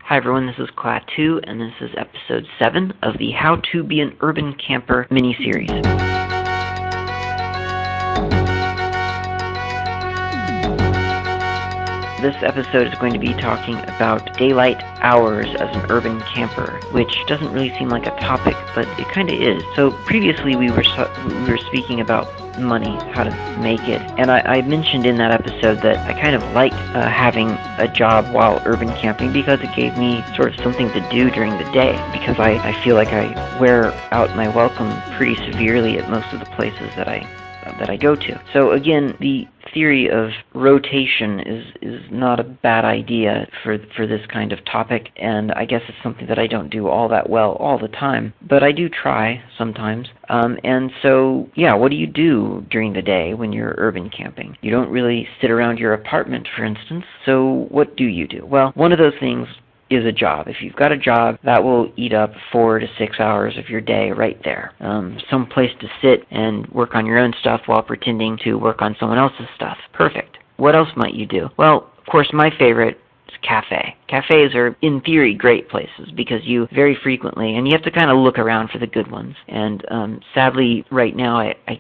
Hi everyone, this is Klaatu, and this is episode 7 of the How to Be an Urban Camper mini-series. This episode is going to be talking about daylight hours as an urban camper, which doesn't really seem like a topic, but it kind of is. So previously we were speaking about money, how to make it, and I mentioned in that episode that I kind of liked having a job while urban camping because it gave me sort of something to do during the day, because I feel like I wear out my welcome pretty severely at most of the places that I go to. So again, the theory of rotation is not a bad idea for this kind of topic, and I guess it's something that I don't do all that well all the time, but I do try sometimes. And so, yeah, what do you do during the day when you're urban camping? You don't really sit around your apartment, for instance, so what do you do? Well, one of those things is a job. If you've got a job, that will eat up 4 to 6 hours of your day right there. Some place to sit and work on your own stuff while pretending to work on someone else's stuff. Perfect. What else might you do? Well, of course, my favorite is cafe. Cafes are, in theory, great places because you very frequently, and you have to kind of look around for the good ones. And sadly, right now,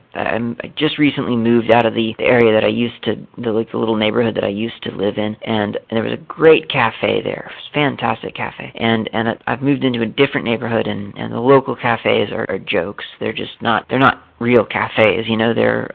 I just recently moved out of the area that I used to, the little neighborhood that I used to live in, and there was a great cafe there. It was a fantastic cafe. And I've moved into a different neighborhood, and the local cafes are jokes. They're not real cafes, you know, they're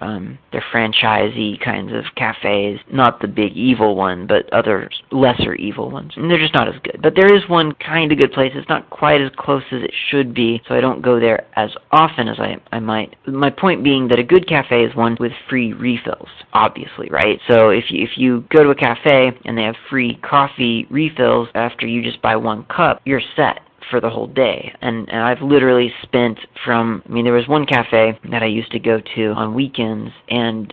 franchisee kinds of cafes, not the big evil one, but other lesser evil ones. And they're just not as good. But there is one kind of good place. It's not quite as close as it should be, so I don't go there as often as I might. My point being that a good cafe is one with free refills, obviously, right? So if you go to a cafe and they have free coffee refills after you just buy one cup, you're set for the whole day. And I've literally spent there was one cafe that I used to go to on weekends, and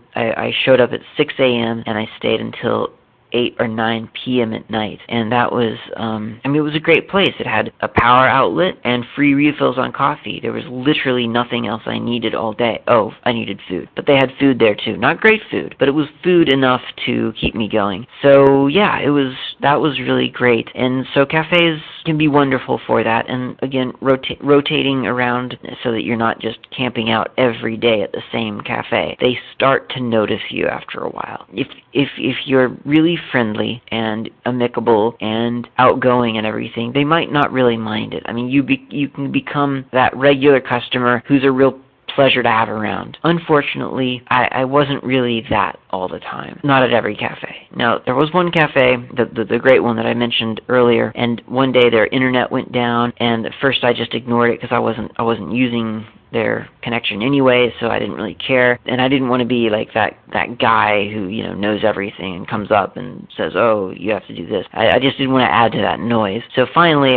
I showed up at 6 a.m. and I stayed until 8 or 9 p.m. at night, and that was, it was a great place. It had a power outlet and free refills on coffee. There was literally nothing else I needed all day. Oh, I needed food, but they had food there too. Not great food, but it was food enough to keep me going. So yeah, that was really great, and so cafes can be wonderful for that. And again, rotating around so that you're not just camping out every day at the same cafe. They start to notice you after a while. If you're really friendly and amicable and outgoing and everything, they might not really mind it. I mean, you can become that regular customer who's a real pleasure to have around. Unfortunately, I wasn't really that all the time. Not at every cafe. Now, there was one cafe, the great one that I mentioned earlier, and one day their internet went down, and at first I just ignored it because I wasn't using their connection anyway, so I didn't really care, and I didn't want to be like that guy who, you know, knows everything and comes up and says, oh, you have to do this. I just didn't want to add to that noise. So finally,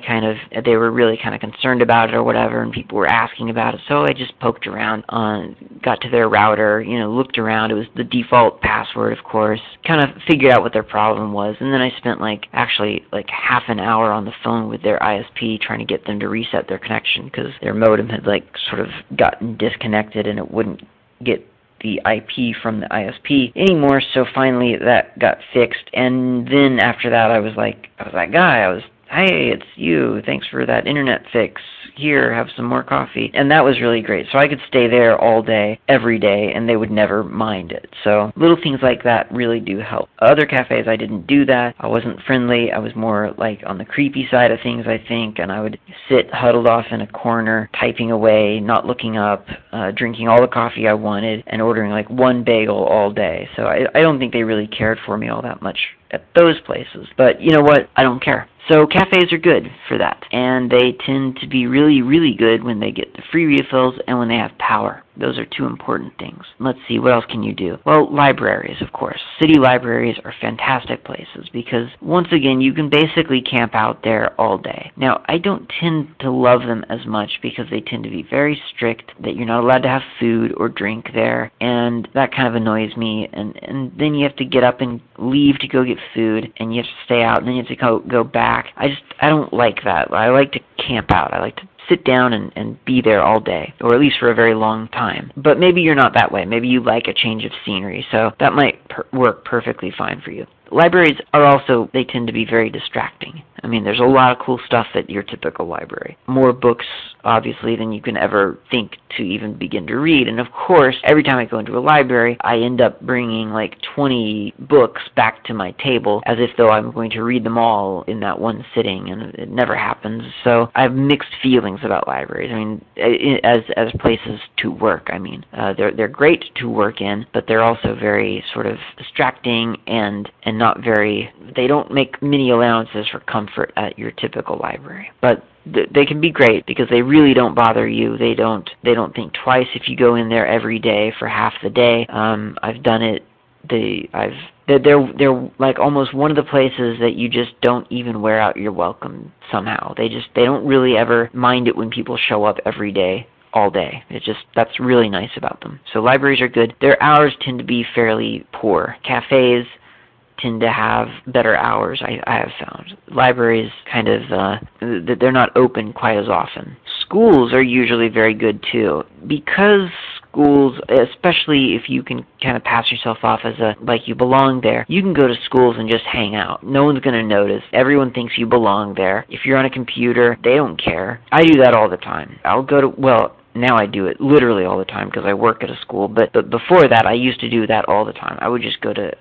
they were really kind of concerned about it or whatever, and people were asking about it, so I just poked around, got to their router, you know, looked around. It was the default password, of course, kind of figured out what their problem was, and then I spent actually half an hour on the phone with their ISP trying to get them to reset their connection because their modem had sort of gotten disconnected and it wouldn't get the IP from the ISP anymore. So finally that got fixed, and then after that I was that guy. Hey, it's you. Thanks for that internet fix. Here, have some more coffee. And that was really great. So I could stay there all day, every day, and they would never mind it. So little things like that really do help. Other cafes, I didn't do that. I wasn't friendly. I was more on the creepy side of things, I think, and I would sit huddled off in a corner, typing away, not looking up, drinking all the coffee I wanted, and ordering one bagel all day. So I don't think they really cared for me all that much at those places. But you know what? I don't care. So cafes are good for that, and they tend to be really, really good when they get the free refills and when they have power. Those are two important things. Let's see, what else can you do? Well, libraries, of course. City libraries are fantastic places because, once again, you can basically camp out there all day. Now, I don't tend to love them as much because they tend to be very strict, that you're not allowed to have food or drink there, and that kind of annoys me. And then you have to get up and leave to go get food, and you have to stay out, and then you have to go back. I don't like that. I like to camp out. I like to sit down and be there all day, or at least for a very long time. But maybe you're not that way. Maybe you like a change of scenery, so that might work perfectly fine for you. Libraries are also, they tend to be very distracting. I mean, there's a lot of cool stuff at your typical library. More books, obviously, than you can ever think to even begin to read. And of course, every time I go into a library, I end up bringing like 20 books back to my table as if though I'm going to read them all in that one sitting, and it never happens. So I have mixed feelings about libraries. I mean, as places to work, I mean, they're great to work in, but they're also very sort of distracting and not very, they don't make many allowances for comfort at your typical library. But they can be great because they really don't bother you. They don't think twice if you go in there every day for half the day. I've done it. They're like almost one of the places that you just don't even wear out your welcome somehow. They don't really ever mind it when people show up every day, all day. That's really nice about them. So libraries are good. Their hours tend to be fairly poor. Cafes tend to have better hours, I have found. Libraries kind of, they're not open quite as often. Schools are usually very good too. Because schools, especially if you can kind of pass yourself off as like you belong there, you can go to schools and just hang out. No one's going to notice. Everyone thinks you belong there. If you're on a computer, they don't care. I do that all the time. I'll go to, well, now I do it literally all the time because I work at a school, but before that I used to do that all the time. I would just go to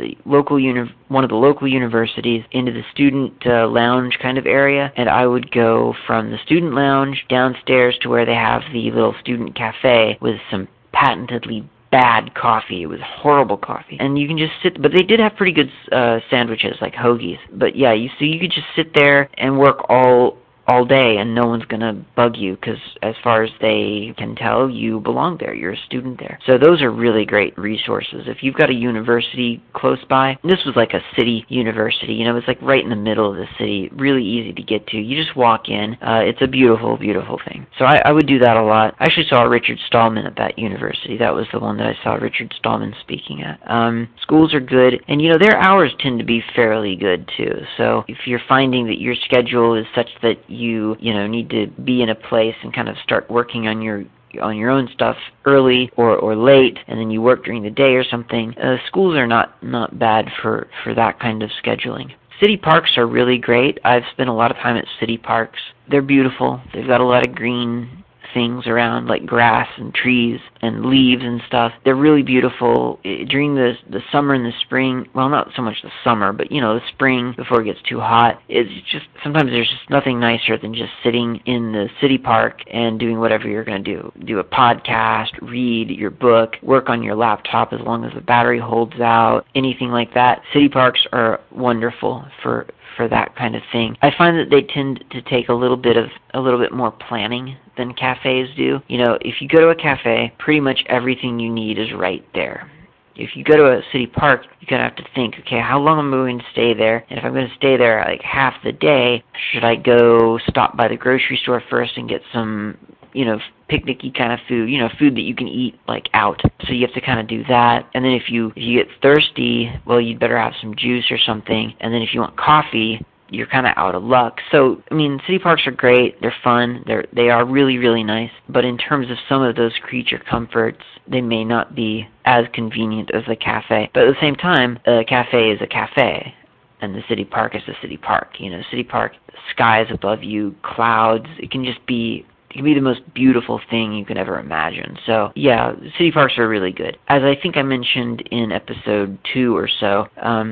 one of the local universities into the student lounge kind of area, and I would go from the student lounge downstairs to where they have the little student cafe with some patentedly bad coffee. It was horrible coffee. And you can just sit, but they did have pretty good sandwiches, like hoagies. But yeah, you could just sit there and work all day and no one's going to bug you because as far as they can tell, you belong there. You're a student there. So those are really great resources. If you've got a university close by, this was like a city university, it's like right in the middle of the city, really easy to get to. You just walk in. It's a beautiful, beautiful thing. So I would do that a lot. I actually saw Richard Stallman at that university. That was the one that I saw Richard Stallman speaking at. Schools are good, and their hours tend to be fairly good too. So if you're finding that your schedule is such that you need to be in a place and kind of start working on your own stuff early or late, and then you work during the day or something, schools are not bad for that kind of scheduling. City parks are really great. I've spent a lot of time at city parks. They're beautiful. They've got a lot of green things around, like grass and trees and leaves and stuff. They're really beautiful during the summer and the spring. Well, not so much the summer, but the spring before it gets too hot. It's just sometimes there's just nothing nicer than just sitting in the city park and doing whatever you're going to do a podcast, read your book, work on your laptop as long as the battery holds out, anything like that. City parks are wonderful for that kind of thing. I find that they tend to take a little bit more planning than cafes do. If you go to a cafe, pretty much everything you need is right there. If you go to a city park, you're going to have to think, okay, how long am I going to stay there? And if I'm going to stay there like half the day, should I go stop by the grocery store first and get some picnicky kind of food, food that you can eat like out. So you have to kind of do that. And then if you get thirsty, well, you'd better have some juice or something. And then if you want coffee, you're kind of out of luck. So, I mean, city parks are great. They're fun. They are really, really nice. But in terms of some of those creature comforts, they may not be as convenient as a cafe. But at the same time, a cafe is a cafe. And the city park is the city park. City park, skies above you, clouds. It can be the most beautiful thing you can ever imagine. So, yeah, city parks are really good. As I think I mentioned in episode 2 or so,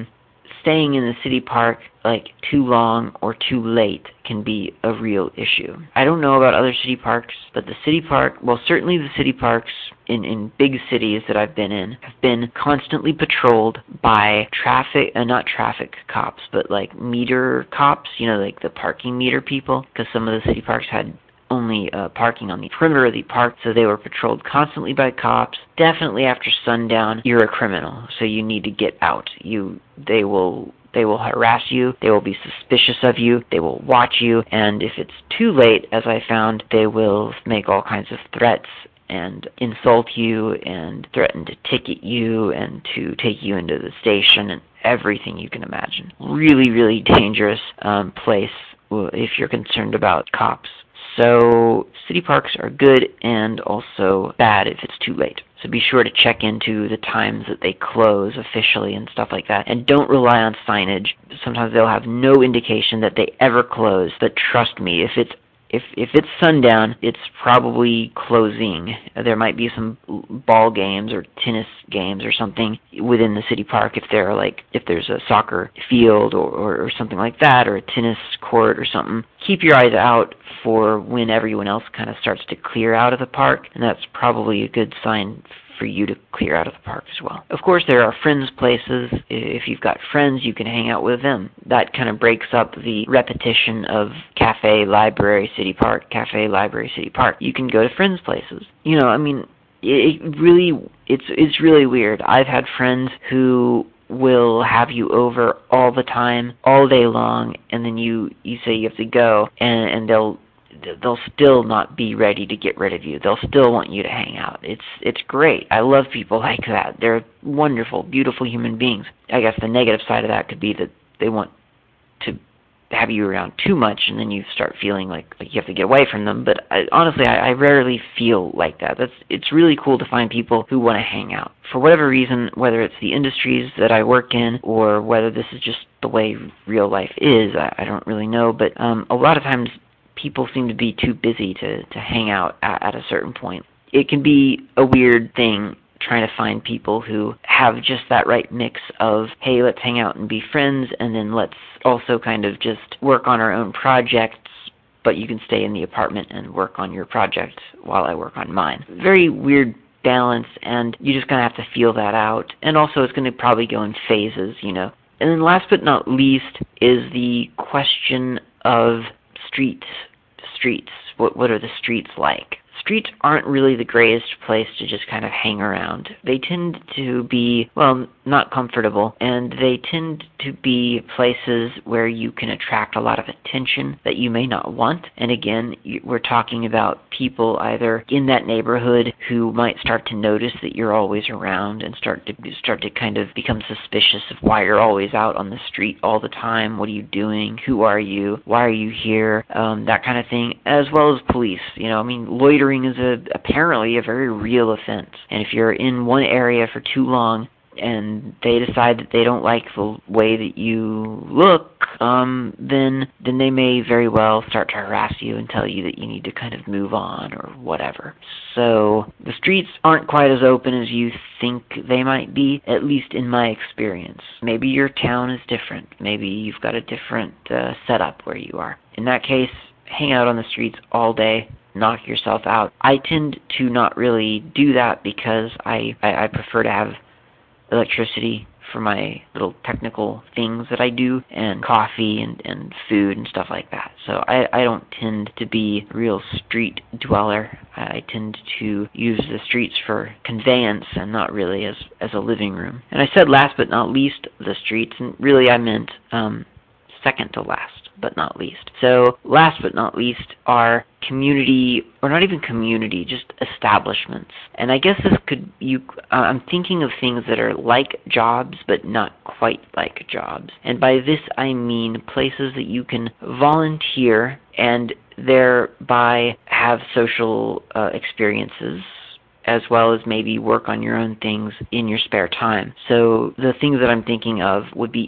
staying in the city park like too long or too late can be a real issue. I don't know about other city parks, but certainly the city parks in big cities that I've been in have been constantly patrolled by not traffic cops, but like meter cops, like the parking meter people, because some of the city parks had only parking on the perimeter of the park, so they were patrolled constantly by cops. Definitely after sundown, you're a criminal, so you need to get out. They will harass you, they will be suspicious of you, they will watch you, and if it's too late, as I found, they will make all kinds of threats and insult you and threaten to ticket you and to take you into the station and everything you can imagine. Really, really dangerous place if you're concerned about cops. So city parks are good and also bad if it's too late. So be sure to check into the times that they close officially and stuff like that. And don't rely on signage. Sometimes they'll have no indication that they ever close, but trust me, if it's sundown, it's probably closing. There might be some ball games or tennis games or something within the city park if there's a soccer field or something like that, or a tennis court or something. Keep your eyes out for when everyone else kind of starts to clear out of the park, and that's probably a good sign for you to clear out of the park as well. Of course, there are friends' places. If you've got friends, you can hang out with them. That kind of breaks up the repetition of cafe, library, city park, cafe, library, city park. You can go to friends' places. It's really weird. I've had friends who will have you over all the time, all day long, and then you say you have to go, and they'll still not be ready to get rid of you. They'll still want you to hang out. It's great. I love people like that. They're wonderful, beautiful human beings. I guess the negative side of that could be that they want to have you around too much, and then you start feeling like you have to get away from them. But honestly, I rarely feel like that. It's really cool to find people who want to hang out. For whatever reason, whether it's the industries that I work in or whether this is just the way real life is, I don't really know. But a lot of times, people seem to be too busy to hang out at a certain point. It can be a weird thing trying to find people who have just that right mix of, hey, let's hang out and be friends, and then let's also kind of just work on our own projects, but you can stay in the apartment and work on your project while I work on mine. Very weird balance, and you just kind of have to feel that out. And also it's going to probably go in phases, And then last but not least is the question of streets. What are the streets like? Streets aren't really the greatest place to just kind of hang around. They tend to be, not comfortable, and they tend to be places where you can attract a lot of attention that you may not want. And again, we're talking about people either in that neighborhood who might start to notice that you're always around and start to kind of become suspicious of why you're always out on the street all the time. What are you doing? Who are you? Why are you here? That kind of thing, as well as police. Loitering is apparently a very real offense. And if you're in one area for too long and they decide that they don't like the way that you look, then they may very well start to harass you and tell you that you need to kind of move on or whatever. So the streets aren't quite as open as you think they might be, at least in my experience. Maybe your town is different. Maybe you've got a different setup where you are. In that case, hang out on the streets all day. Knock yourself out. I tend to not really do that because I prefer to have electricity for my little technical things that I do, and coffee and food and stuff like that. So I don't tend to be a real street dweller. I tend to use the streets for conveyance and not really as a living room. And I said last but not least the streets, and really I meant second to last but not least. So last but not least are community, or not even community, just establishments. And I guess I'm thinking of things that are like jobs but not quite like jobs. And by this I mean places that you can volunteer and thereby have social experiences, as well as maybe work on your own things in your spare time. So the things that I'm thinking of would be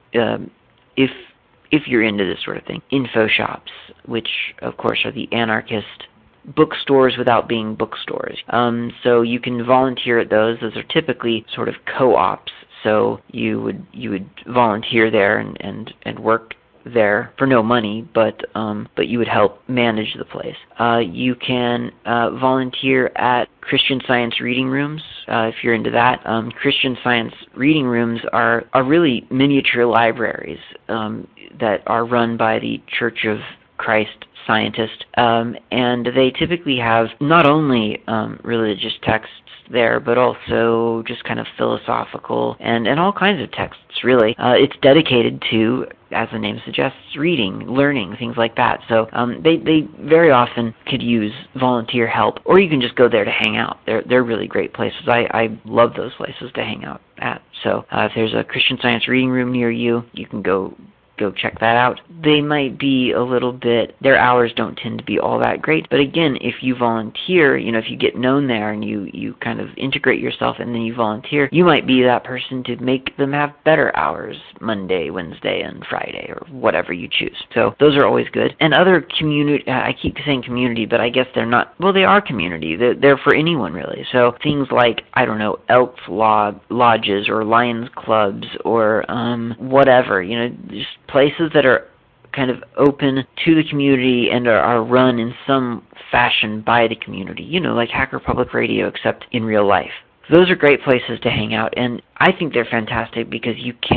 if you're into this sort of thing, info shops, which of course are the anarchist bookstores without being bookstores. So you can volunteer at those. Those are typically sort of co-ops. So you would volunteer there and work there for no money, but you would help manage the place. You can volunteer at Christian Science reading rooms if you're into that. Christian Science reading rooms are really miniature libraries that are run by the Church of Christ Scientist, and they typically have not only religious texts there, but also just kind of philosophical and all kinds of texts, really. It's dedicated to, as the name suggests, reading, learning, things like that. So they very often could use volunteer help, or you can just go there to hang out. They're really great places. I love those places to hang out at. So if there's a Christian Science reading room near you, you can go go check that out. They might be a little bit, their hours don't tend to be all that great, but again, if you volunteer, if you get known there and you kind of integrate yourself and then you volunteer, you might be that person to make them have better hours Monday, Wednesday, and Friday, or whatever you choose. So those are always good. And other community, I keep saying community, but I guess they're not, well, they are community. They're for anyone, really. So things like, I don't know, Elks lodges or Lions clubs or whatever, just places that are kind of open to the community and are run in some fashion by the community, like Hacker Public Radio, except in real life. Those are great places to hang out, and I think they're fantastic because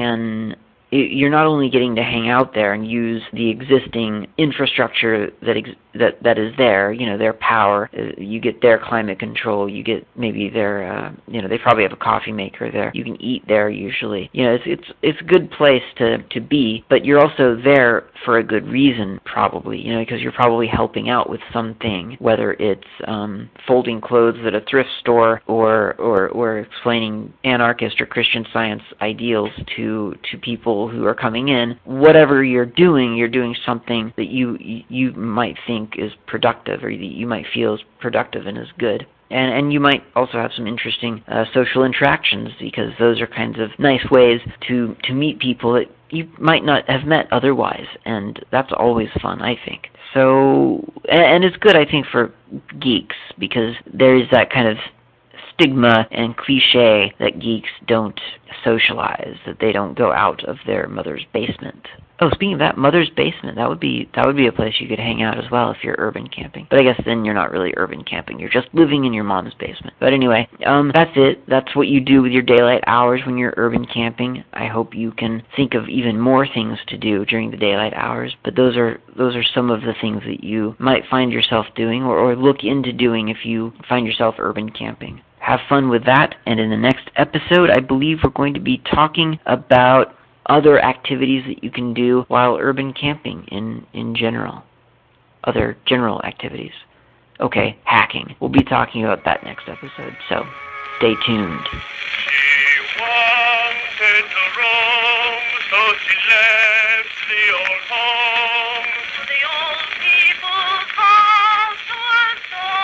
you're not only getting to hang out there and use the existing infrastructure that is there, their power, you get their climate control, you get maybe their, they probably have a coffee maker there, you can eat there usually. It's a good place to be, but you're also there for a good reason probably, because you're probably helping out with something, whether it's folding clothes at a thrift store or explaining anarchist or Christian Science ideals to people who are coming in. Whatever you're doing something that you might think is productive, or that you might feel is productive and is good. And you might also have some interesting social interactions, because those are kinds of nice ways to meet people that you might not have met otherwise, and that's always fun, I think. So, and it's good, I think, for geeks, because there is that kind of stigma and cliche that geeks don't socialize, that they don't go out of their mother's basement. Oh, speaking of that, mother's basement, that would be a place you could hang out as well if you're urban camping. But I guess then you're not really urban camping. You're just living in your mom's basement. But anyway, that's it. That's what you do with your daylight hours when you're urban camping. I hope you can think of even more things to do during the daylight hours. But those are some of the things that you might find yourself doing or look into doing if you find yourself urban camping. Have fun with that, and in the next episode, I believe we're going to be talking about other activities that you can do while urban camping in general. Other general activities. Okay, hacking. We'll be talking about that next episode, so stay tuned. She wanted to roam, so she left the old home. The old people's house was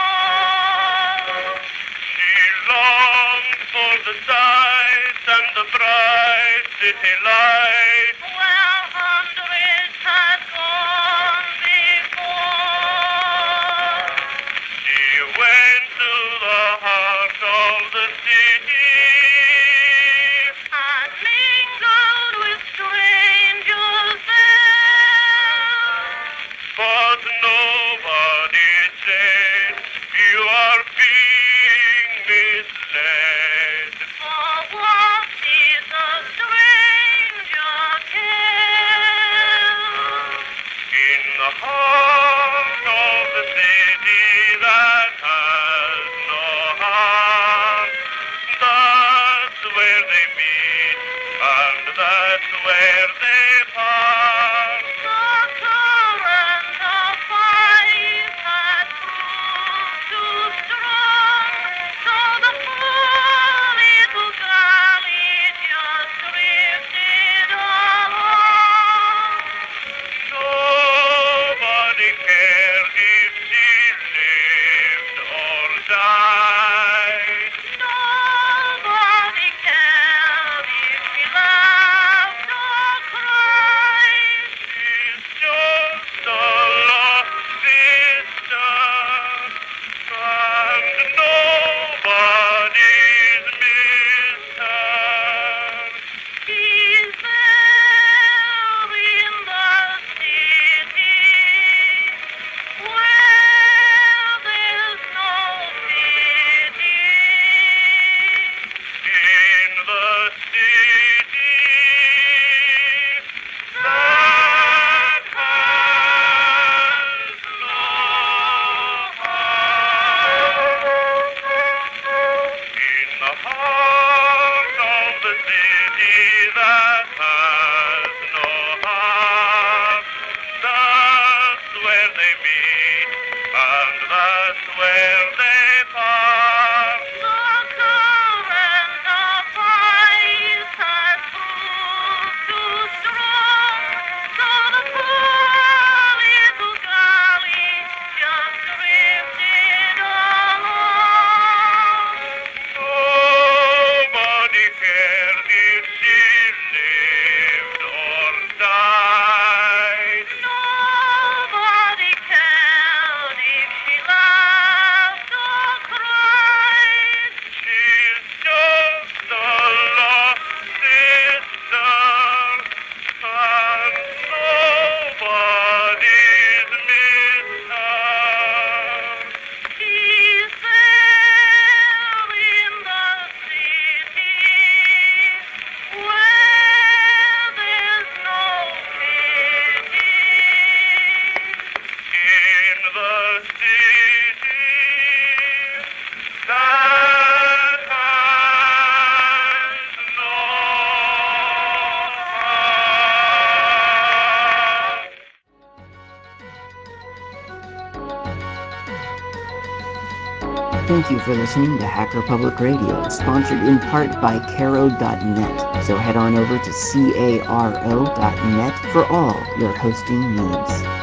sold. She longed for the sights and the bright city lights, where hundreds had gone before. She went to the heart of the city and mingled with strangers there. But nobody said, you are being misled. For what is a stranger care? In the heart of the city that has no heart, that's where they meet, and that's where they part. The current of fight had proved too strong, so the poor little galley just drifted along. Nobody cared if she lived or died. Nobody cared if she laughed or cried. She's just a lost sister, and nobody's missed her. She's there in the city, where there's no pity. In the city that has no heart. In the heart of the city that has no heart, that's where they meet, and that's where they part. The current of ice has proved too strong, Thank you for listening to Hacker Public Radio, sponsored in part by Caro.net. So head on over to caro.net for all your hosting needs.